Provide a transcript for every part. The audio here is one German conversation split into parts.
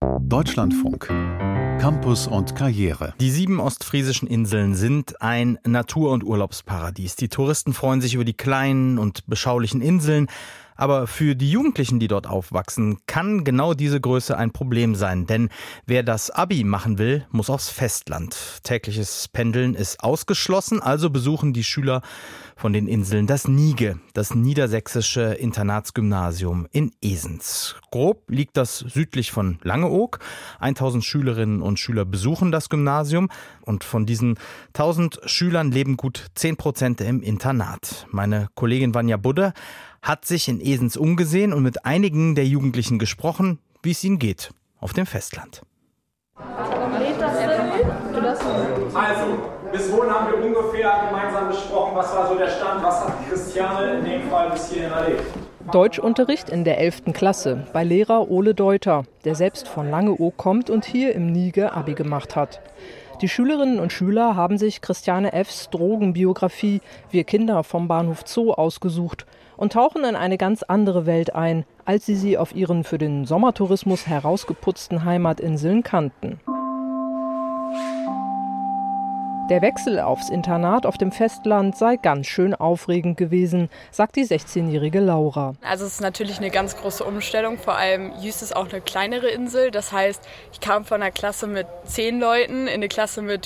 Deutschlandfunk. Campus und Karriere. Die 7 ostfriesischen Inseln sind ein Natur- und Urlaubsparadies. Die Touristen freuen sich über die kleinen und beschaulichen Inseln. Aber für die Jugendlichen, die dort aufwachsen, kann genau diese Größe ein Problem sein. Denn wer das Abi machen will, muss aufs Festland. Tägliches Pendeln ist ausgeschlossen, also besuchen die Schüler von den Inseln das NIGE, das Niedersächsische Internatsgymnasium in Esens. Grob liegt das südlich von Langeoog. 1000 Schülerinnen und Schüler besuchen das Gymnasium und von diesen 1000 Schülern leben gut 10% im Internat. Meine Kollegin Vanja Budde hat sich in Esens umgesehen und mit einigen der Jugendlichen gesprochen, wie es ihnen geht auf dem Festland. Also, bis wohin haben wir ungefähr gemeinsam besprochen? Was war so der Stand? Was hat Christiane in dem Fall bis hierhin erlebt? Deutschunterricht in der 11. Klasse bei Lehrer Ole Deuter, der selbst von Langeoog kommt und hier im NIGE Abi gemacht hat. Die Schülerinnen und Schüler haben sich Christiane F.'s Drogenbiografie Wir Kinder vom Bahnhof Zoo ausgesucht und tauchen in eine ganz andere Welt ein, als sie auf ihren für den Sommertourismus herausgeputzten Heimatinseln kannten. Der Wechsel aufs Internat auf dem Festland sei ganz schön aufregend gewesen, sagt die 16-jährige Laura. Also es ist natürlich eine ganz große Umstellung, vor allem Jüst ist auch eine kleinere Insel. Das heißt, ich kam von einer Klasse mit 10 Leuten in eine Klasse mit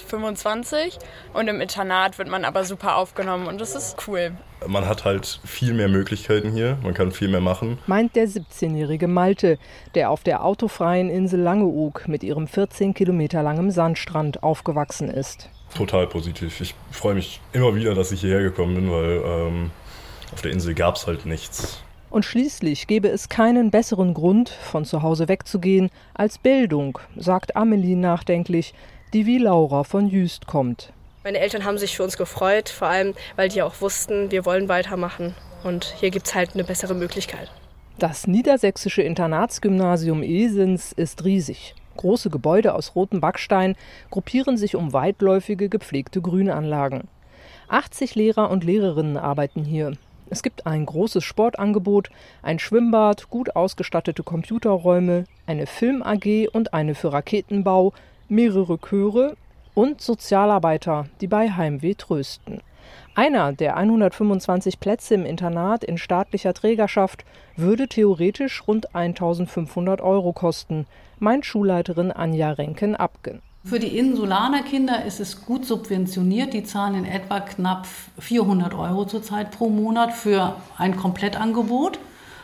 25 und im Internat wird man aber super aufgenommen und das ist cool. Man hat halt viel mehr Möglichkeiten hier, man kann viel mehr machen. Meint der 17-jährige Malte, der auf der autofreien Insel Langeoog mit ihrem 14 Kilometer langen Sandstrand aufgewachsen ist. Total positiv. Ich freue mich immer wieder, dass ich hierher gekommen bin, weil auf der Insel gab es halt nichts. Und schließlich gäbe es keinen besseren Grund, von zu Hause wegzugehen, als Bildung, sagt Amelie nachdenklich, die wie Laura von Jüst kommt. Meine Eltern haben sich für uns gefreut, vor allem, weil die auch wussten, wir wollen weitermachen. Und hier gibt es halt eine bessere Möglichkeit. Das Niedersächsische Internatsgymnasium Esens ist riesig. Große Gebäude aus rotem Backstein gruppieren sich um weitläufige, gepflegte Grünanlagen. 80 Lehrer und Lehrerinnen arbeiten hier. Es gibt ein großes Sportangebot, ein Schwimmbad, gut ausgestattete Computerräume, eine Film-AG und eine für Raketenbau, mehrere Chöre und Sozialarbeiter, die bei Heimweh trösten. Einer der 125 Plätze im Internat in staatlicher Trägerschaft würde theoretisch rund 1.500 € kosten, meint Schulleiterin Anja Renken-Abgen. Für die Insulaner Kinder ist es gut subventioniert. Die zahlen in etwa knapp 400 € zurzeit pro Monat für ein Komplettangebot,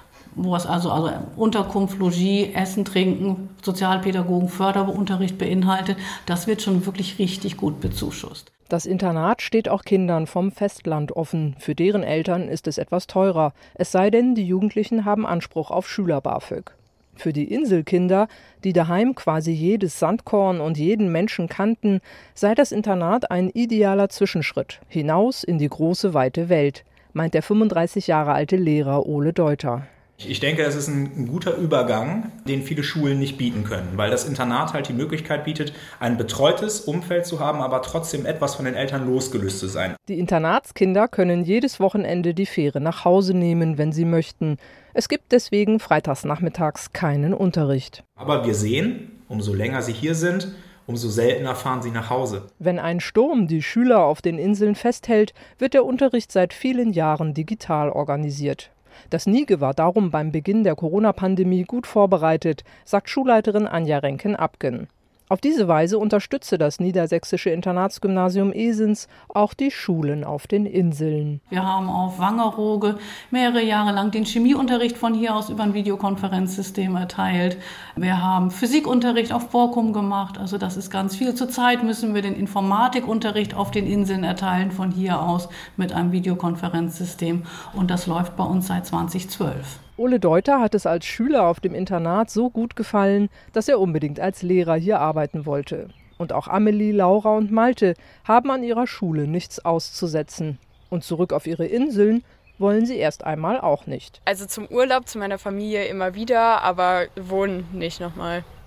wo es also Unterkunft, Logis, Essen, Trinken, Sozialpädagogen, Förderunterricht beinhaltet. Das wird schon wirklich richtig gut bezuschusst. Das Internat steht auch Kindern vom Festland offen. Für deren Eltern ist es etwas teurer. Es sei denn, die Jugendlichen haben Anspruch auf Schüler-BAföG. Für die Inselkinder, die daheim quasi jedes Sandkorn und jeden Menschen kannten, sei das Internat ein idealer Zwischenschritt hinaus in die große, weite Welt, meint der 35 Jahre alte Lehrer Ole Deuter. Ich denke, es ist ein guter Übergang, den viele Schulen nicht bieten können, weil das Internat halt die Möglichkeit bietet, ein betreutes Umfeld zu haben, aber trotzdem etwas von den Eltern losgelöst zu sein. Die Internatskinder können jedes Wochenende die Fähre nach Hause nehmen, wenn sie möchten. Es gibt deswegen freitags nachmittags keinen Unterricht. Aber wir sehen, umso länger sie hier sind, umso seltener fahren sie nach Hause. Wenn ein Sturm die Schüler auf den Inseln festhält, wird der Unterricht seit vielen Jahren digital organisiert. Das NIGE war darum beim Beginn der Corona-Pandemie gut vorbereitet, sagt Schulleiterin Anja Renken-Abgen. Auf diese Weise unterstütze das Niedersächsische Internatsgymnasium Esens auch die Schulen auf den Inseln. Wir haben auf Wangerooge mehrere Jahre lang den Chemieunterricht von hier aus über ein Videokonferenzsystem erteilt. Wir haben Physikunterricht auf Borkum gemacht, also das ist ganz viel. Zurzeit müssen wir den Informatikunterricht auf den Inseln erteilen von hier aus mit einem Videokonferenzsystem und das läuft bei uns seit 2012. Ole Deuter hat es als Schüler auf dem Internat so gut gefallen, dass er unbedingt als Lehrer hier arbeiten wollte. Und auch Amelie, Laura und Malte haben an ihrer Schule nichts auszusetzen. Und zurück auf ihre Inseln wollen sie erst einmal auch nicht. Also zum Urlaub, zu meiner Familie immer wieder, aber wohnen nicht nochmal.